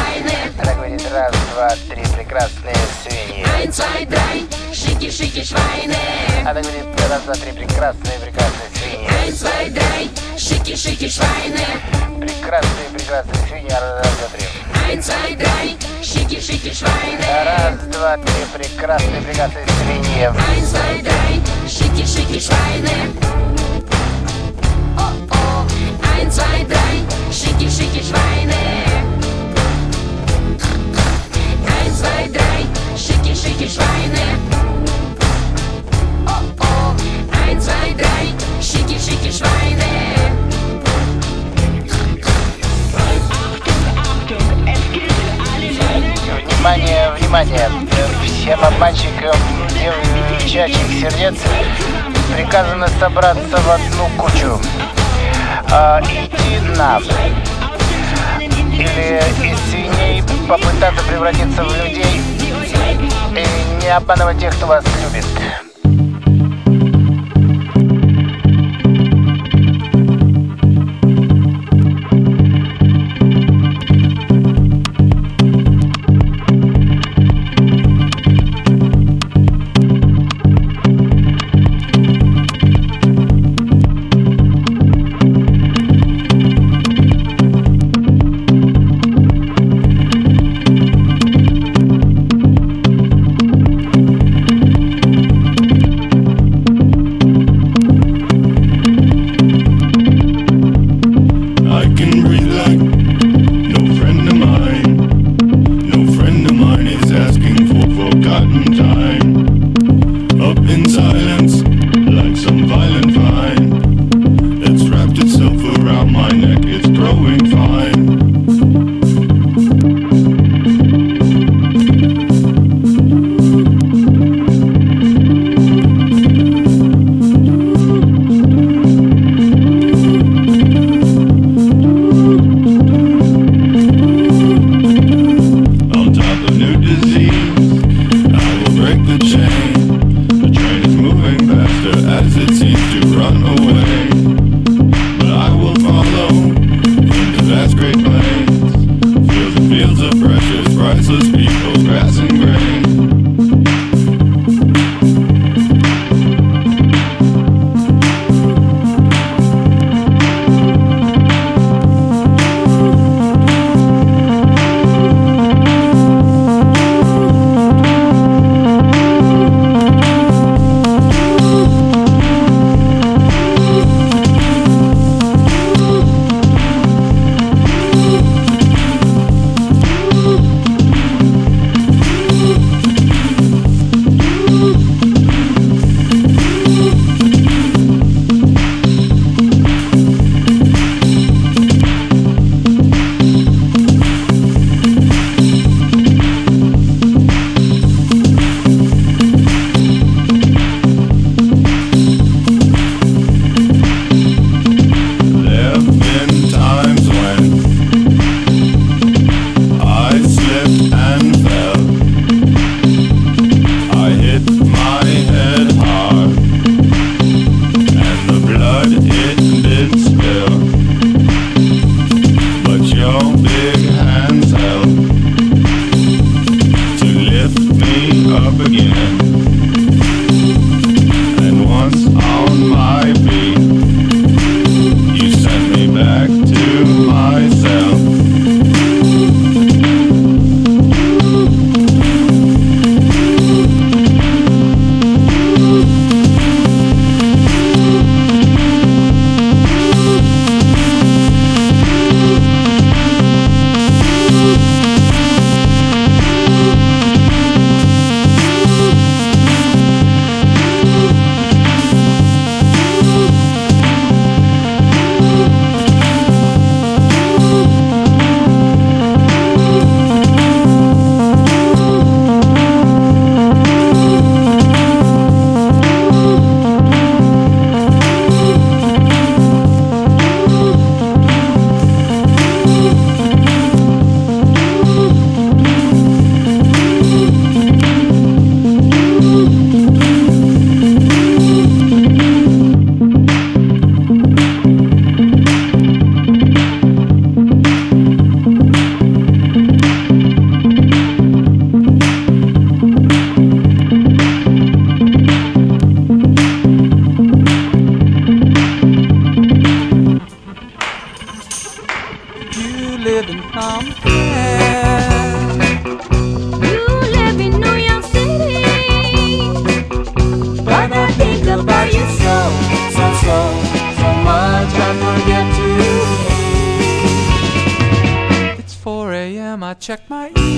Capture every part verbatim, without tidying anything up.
Она говорит раз, два, три, прекрасные свиньи. Она говорит раз, два, три, прекрасные, прекрасные свиньи. Прекрасные, прекрасные свиньи. Раз, два, три. Раз, два, три, прекрасные, прекрасные свиньи. Eins, zwei, drei, schicki, schicki Schweine. Eins, zwei, drei, schicki, schicki Schweine. Oh, oh. Eins, zwei, drei, schicki, schicki Schweine. Внимание, внимание! Всем обманщикам девчачьих сердец приказано собраться в одну кучу. А, идти на или из свиней попытаться превратиться в людей и не обманывать тех, кто вас любит. Myself.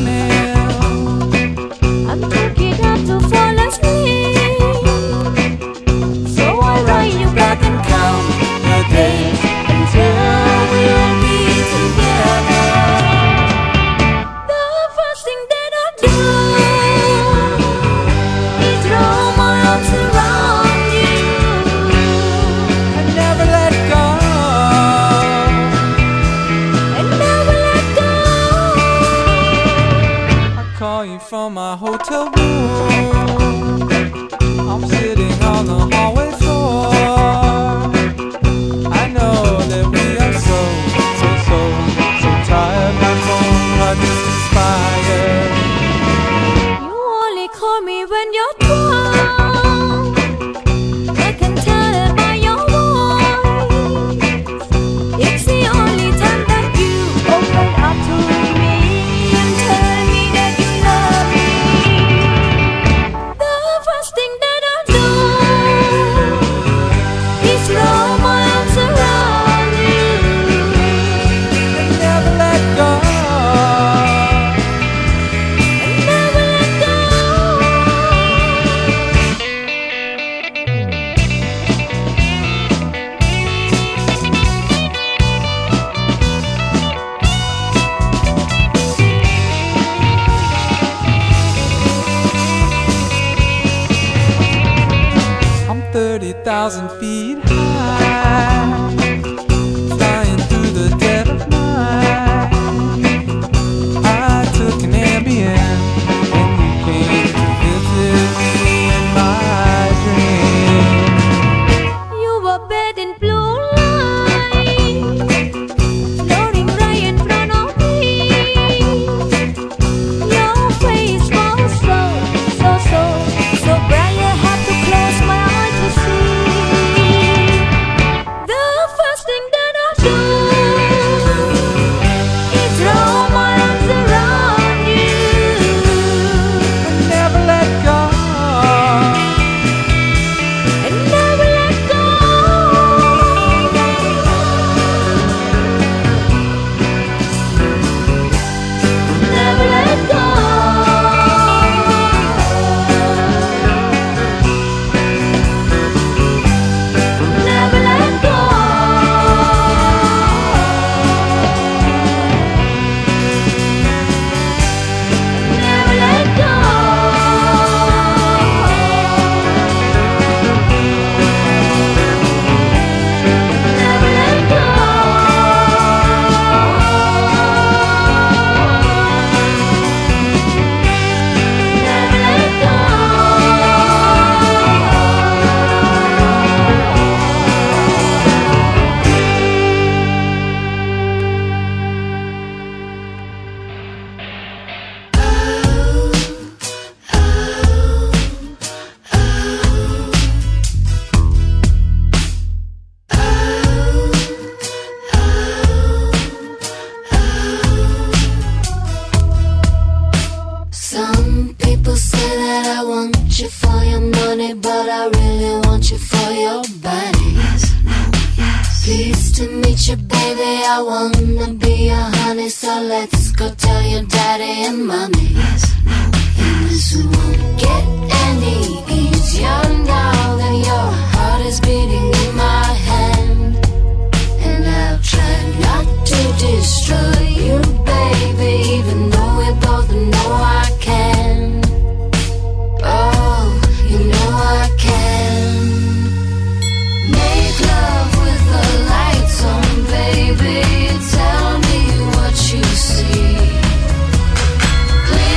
thousand feet high, flying through the dead of night. I took an Ambien, and you came to visit me in my dream. You were bathed in blue light, floating right in front of me. Your face was so, so, so, so bright I had to close my eyes to see. The first thing that I do is throw my arms around you And never let go. and never let go. Never let go. Never let go. Never let go. Never let go. Never let go. Some people say that I want you for your money, but I really want you for your body. Yes, no, yes. Pleased to meet you, baby. I wanna be your honey, so let's go tell your daddy and mommy. Yes, no, and this won't get any easier now that your heart is beating in my hand. And I'll try not to destroy you, baby, even though we both know I can. Oh, you know I can. Make love with the lights on, baby. Tell me what you see. Please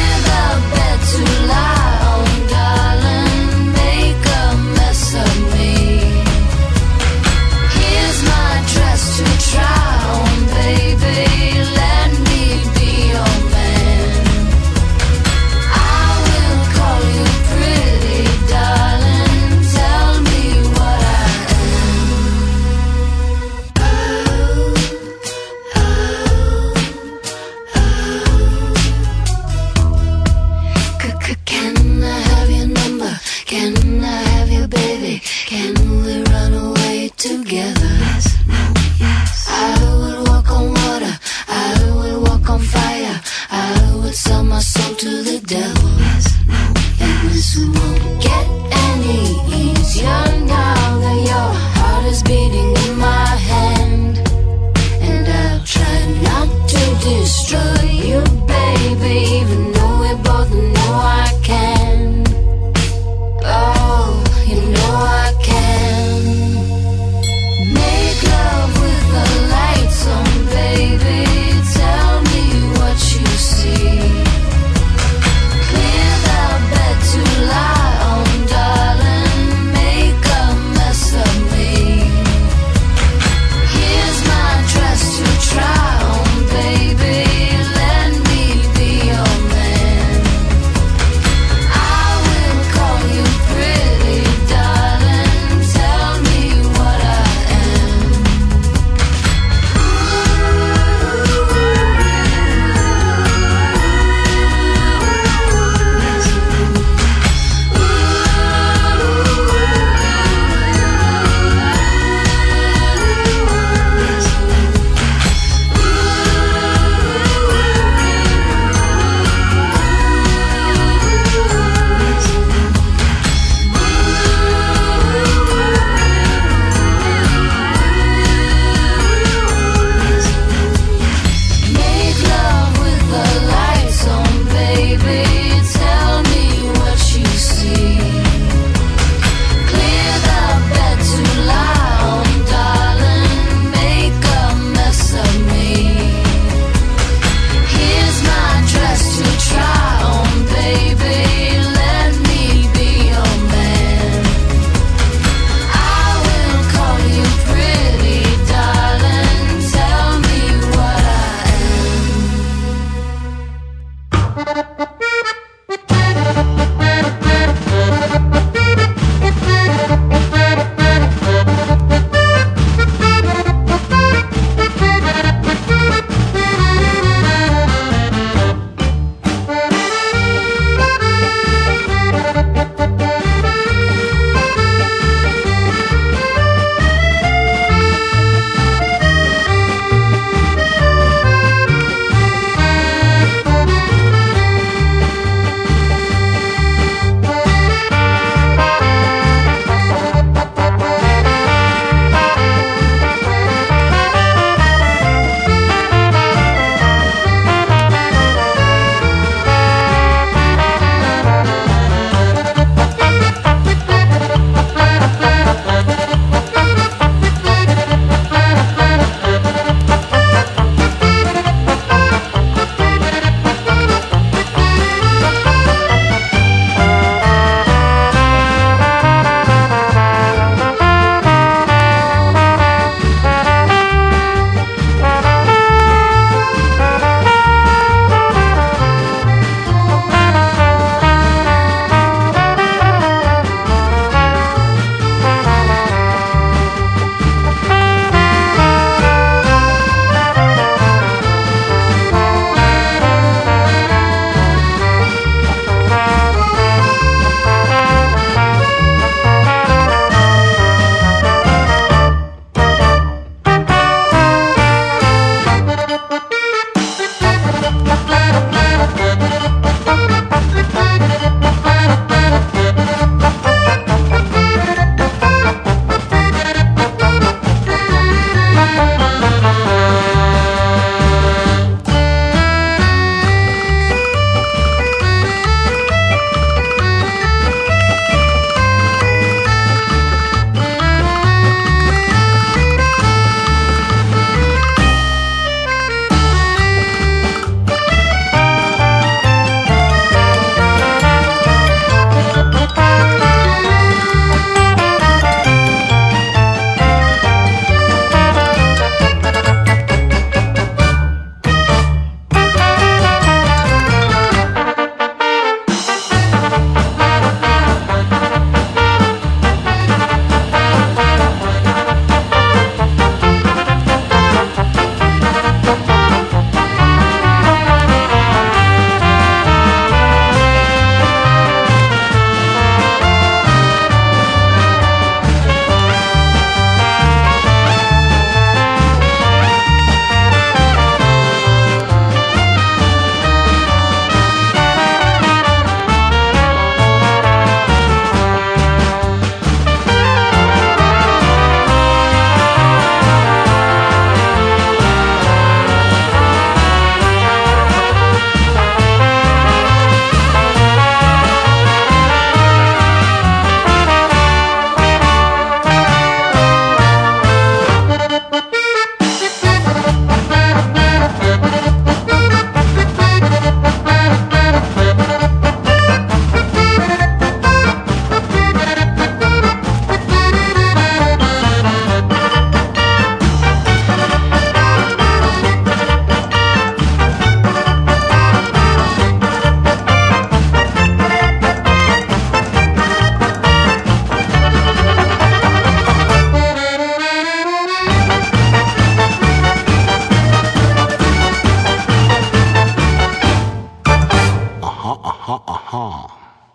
uh-huh, uh-huh.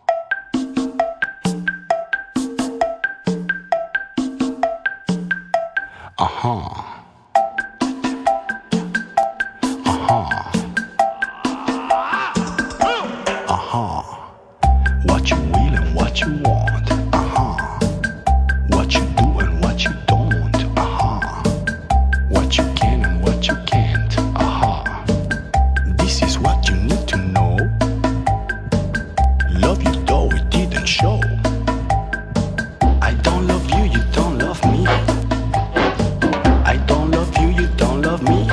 Uh-huh. Uh-huh. Uh-huh. What you will and what you want. Uh-huh. What you do and what you don't. Uh-huh. What you can and what you can't. Uh-huh. This is what you need to know. Love you though it didn't show. I don't love you, you don't love me. I don't love you, you don't love me.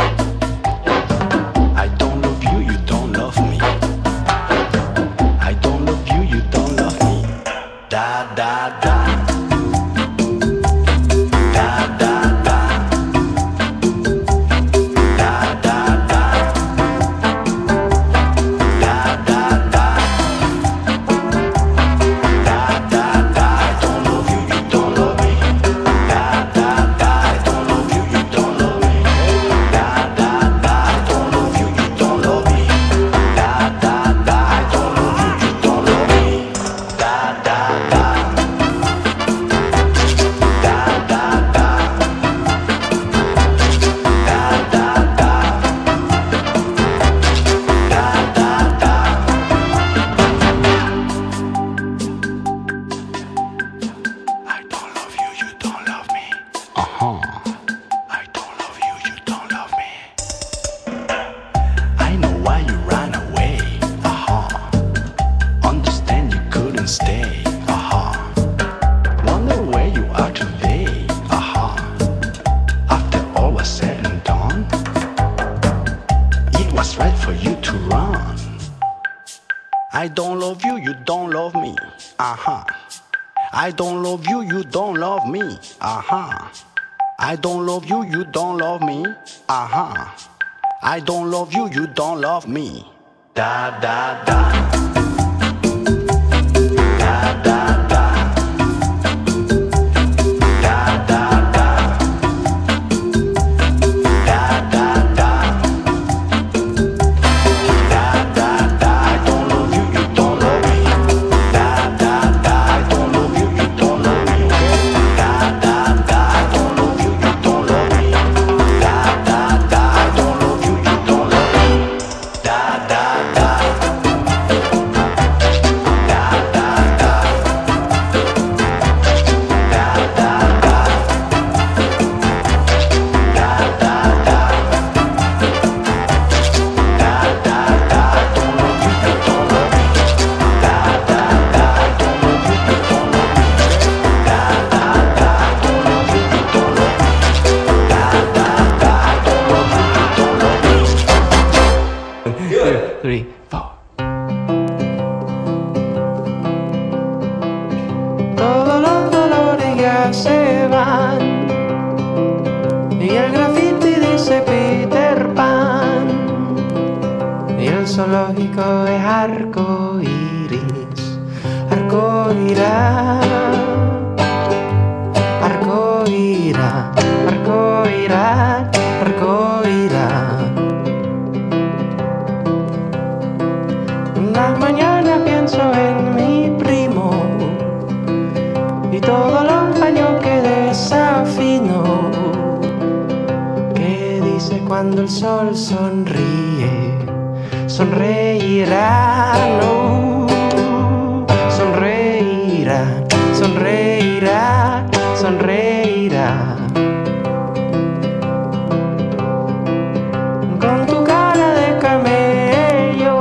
I don't love you, you don't love me. I don't love you, you don't love me. Da da da. Da da da. Da da da. Da da da. Da da da. I don't love you, you don't love me. Da da da. I don't love you, you don't love me. Da da da. I don't love you, you don't love me. Da da da. I don't love you, you don't love me. Da da da. Da da da. Da da da. Da da da. I don't love you, you don't love me. Uh-huh. I don't love you, you don't love me. I know why you ran away. Uh-huh. Understand you couldn't stay. Uh-huh. Wonder where you are today. Uh-huh. After all was said and done, it was right for you to run. I don't love you, you don't love me. Uh-huh. I don't love you, you don't love me. Uh-huh. I don't love you, you don't love me. Uh-huh. I don't love you, you don't love me. Da da da. Da da da. Da da da. Da da da. Da da da. I don't love you, you don't love me. Da da da. I don't love you, you don't love me. Da da da. I don't love you, you don't love me. Da da da. I don't love you, you don't love me. Da da da. Three, four. Todos los dolores ya se van y el graffiti dice Peter Pan y el zoológico es arco iris, arco irá, arco irá, arco irá, arco irá. Las mañanas pienso en mi primo y todos los años que desafino, que dice cuando el sol sonríe, sonreirá, no, sonreirá, sonreirá, sonreirá. Con tu cara de camello,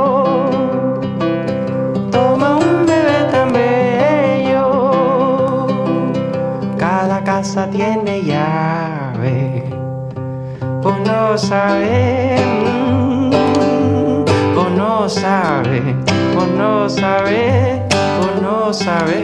toma un bebé tan bello. Cada casa tiene llave, vos no sabés, vos no sabés, vos no sabés, vos no sabés.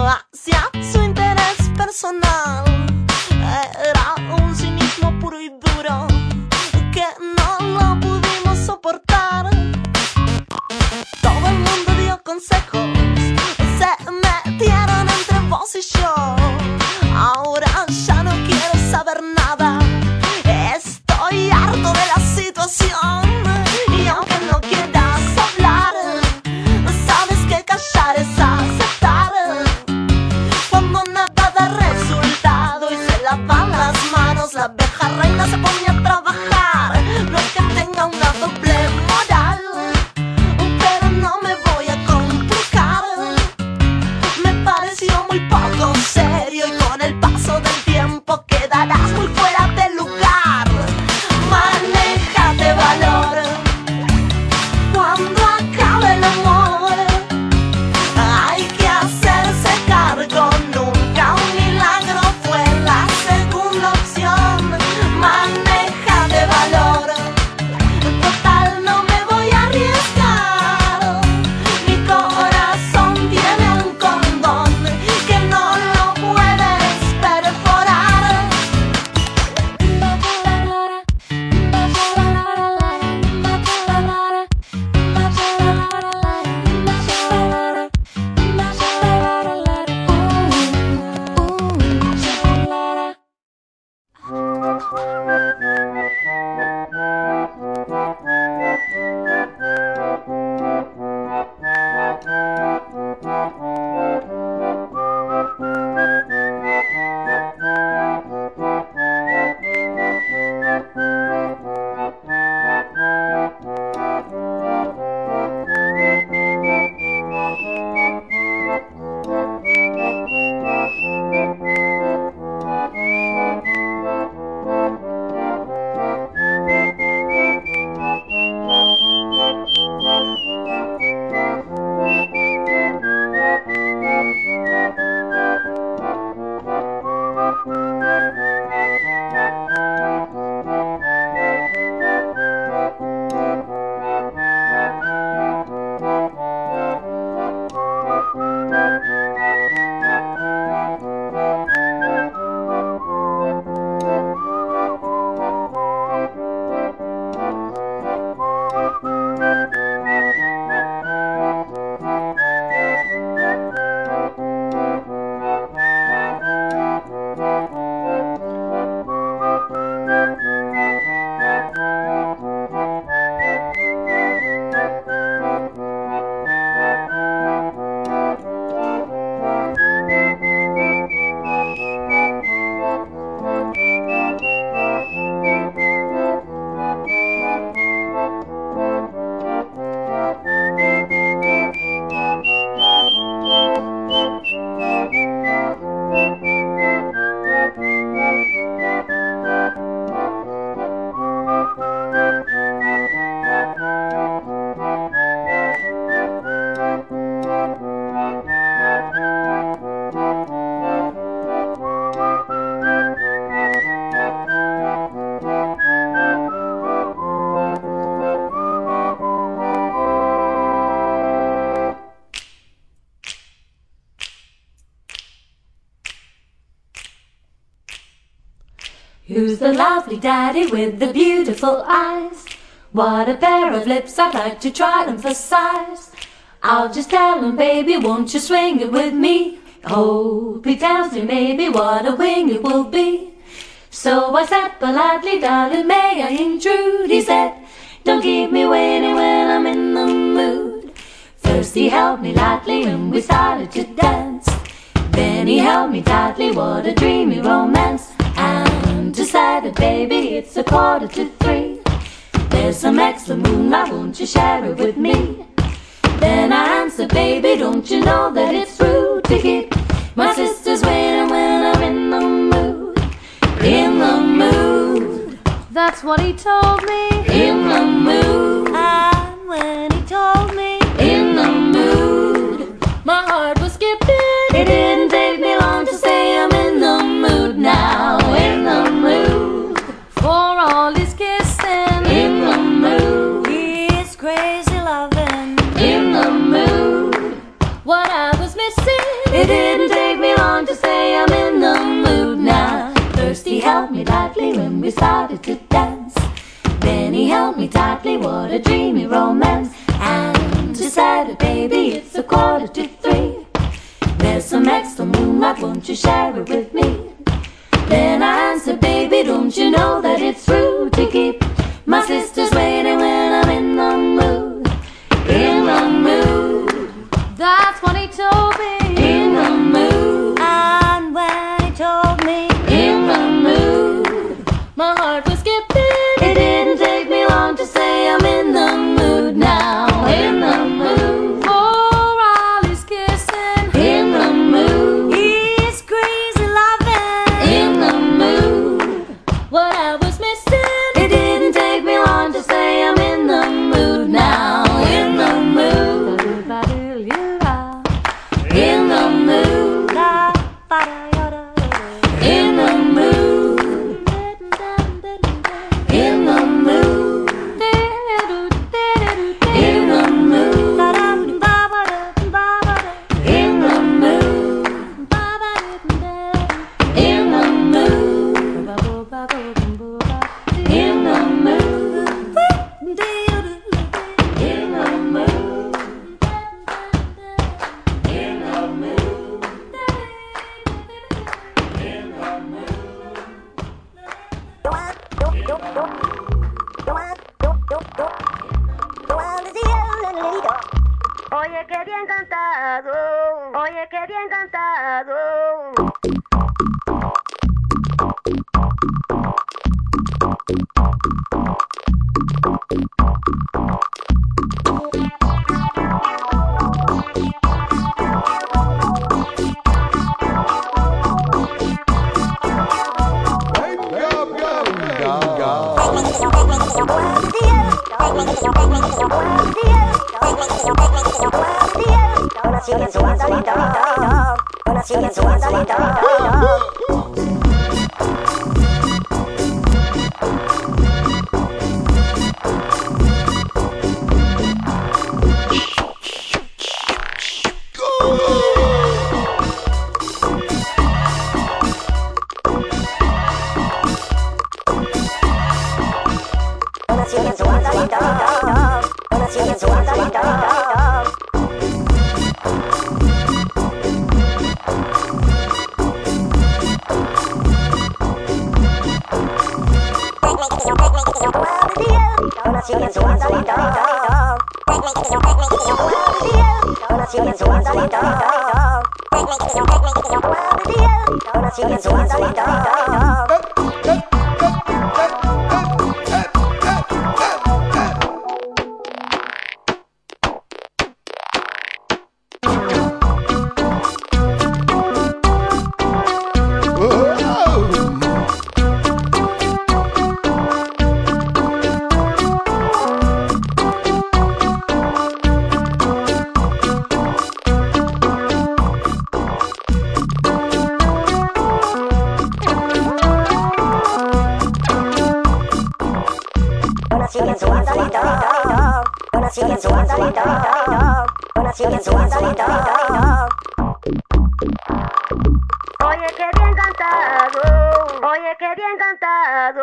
hacia su interés personal. Era un cinismo puro y duro que no lo pudimos soportar. Todo el mundo dio consejos, se metieron entre vos y yo. Ahora ya no quiero saber nada, estoy harto de la situación. Y aunque no quieras hablar, sabes que callar es aceptar. Cuando nada da resultado y se lavan las manos, la abeja reina se pone a trabajar. No es que tenga una doble moral, pero no me voy a complicar. Me pareció muy poco serio y con el paso del tiempo quedarás muy fuera de lugar. Manéjate valor cuando acabe el amor. Hay que hacerse cargo, nunca un milagro fue la segunda opción. Manéjate valor, total no me voy a arriesgar. Mi corazón tiene un condón que no lo puedes perforar. Who's the lovely daddy with the beautiful eyes? What a pair of lips, I'd like to try them for size. I'll just tell him, baby, won't you swing it with me? Hope he tells me maybe what a wing it will be. So I said politely, darling, may I intrude? He said, don't keep me waiting when I'm in the mood. First he held me lightly and we started to dance. Then he held me tightly, what a dreamy romance. And decided, baby, it's a quarter to three. There's some extra moonlight, won't you share it with me? Then I answered, baby, don't you know that it's rude to keep my sisters waiting when I'm in the mood? In the mood. That's what he told me. In the mood. And when he told me, in the mood, my heart was skipping. It didn't take me long to say I'm in the mood now. In the mood. For all his kissing. In the mood. His crazy loving. In the mood. What I was missing. It didn't take to say I'm in the mood now. First he held me lightly when we started to dance. Then he held me tightly, what a dreamy romance. And he said, baby, it's a quarter to three. There's some extra moonlight, won't you share it with me? Then I answered, baby, don't you know that it's rude to keep my sisters waiting when I'm in the mood? In the mood. That's what he told me. In the mood. And when he told me, In the mood. my heart was skipping. It didn't take me long to say I'm in the mood now. In the mood. For all his kissing, In the mood. his crazy loving, In the mood. what I was missing. It didn't take me long to say I'm in the mood now. In the mood. In the mood. In the mood. In the mood. In the mood. In the mood. In the mood. In the mood. In the mood. In the mood. Oye, qué bien cantado. Oye, qué bien cantado. Oye, qué bien cantado. Oye, qué bien cantado.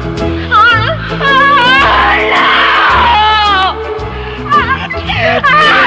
Ah!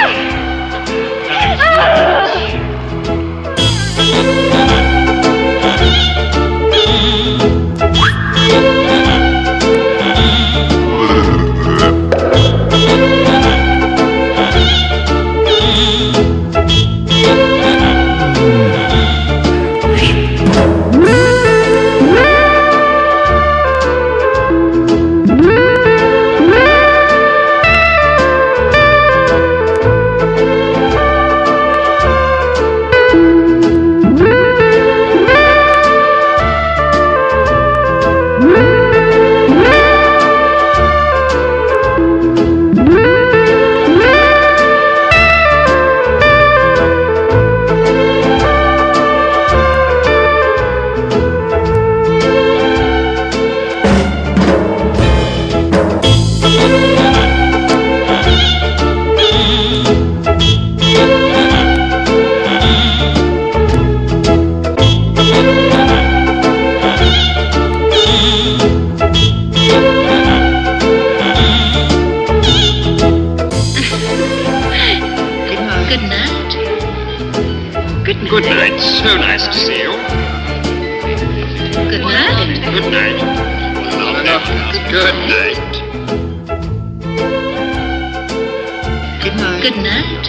Good, good night. So nice to see you. Good night. Good night. Good night. Good night. Good night.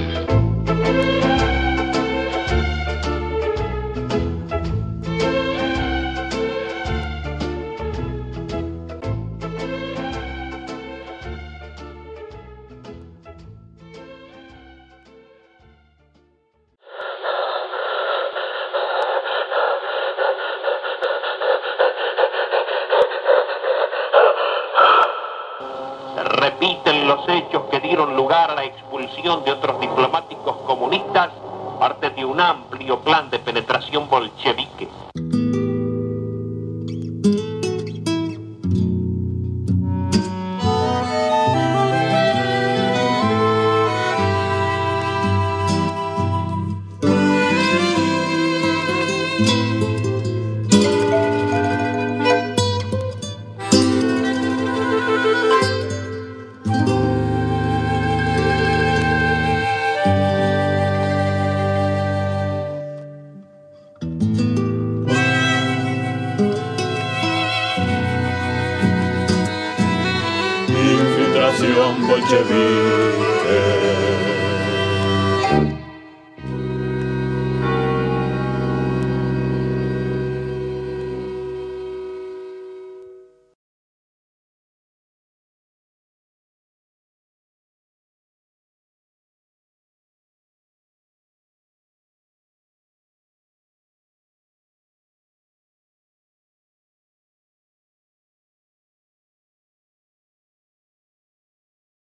Repiten los hechos que dieron lugar a la expulsión de otros diplomáticos comunistas, parte de un amplio plan de penetración bolchevique. Infiltración bolchevique.